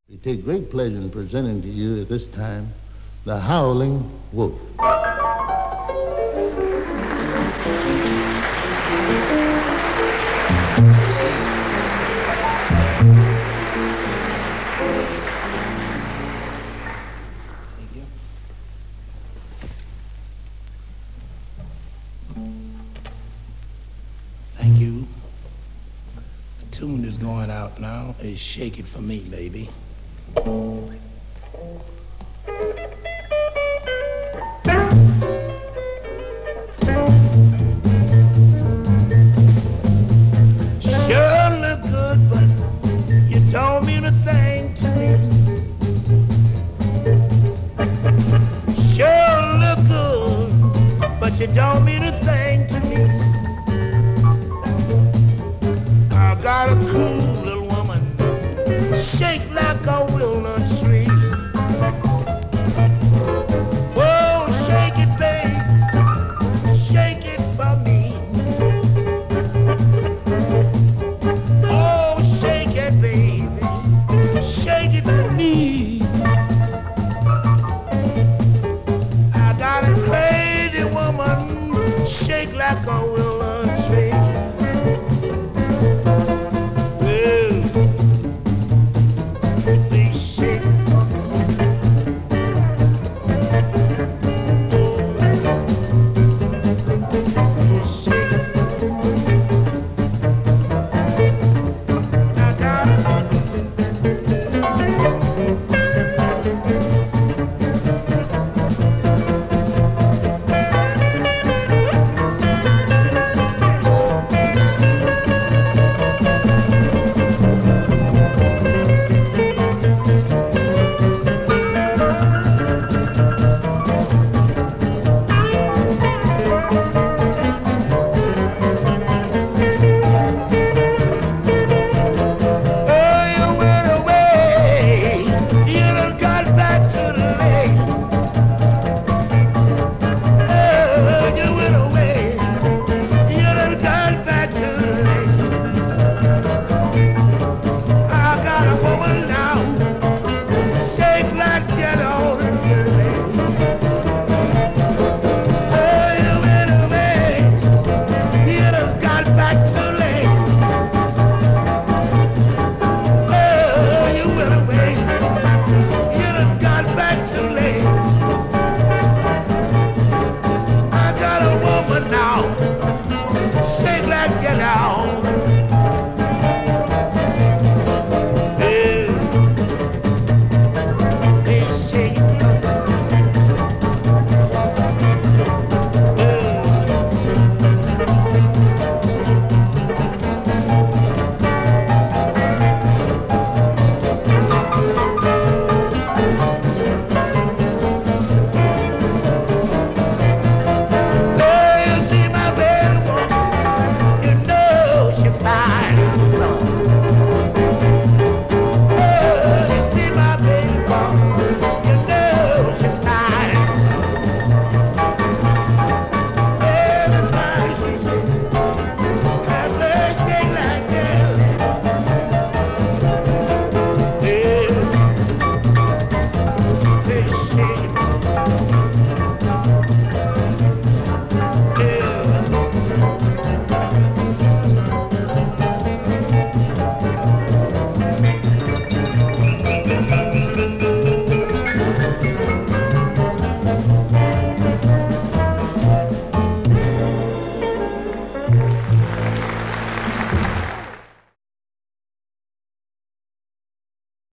We take great pleasure in presenting to you at this time the Howling Wolf. Thank you. The tune is going out now. Hey, shake it for me, baby. Sure look good, but you don't mean a thing to me. Sure look good, but you don't mean a thing to me. I got a cool little woman, shake like a walnut tree. Whoa, shake it, babe, shake it for me. Oh, shake it, baby, shake it for me. I got a crazy woman, shake like a walnut tree. Well, the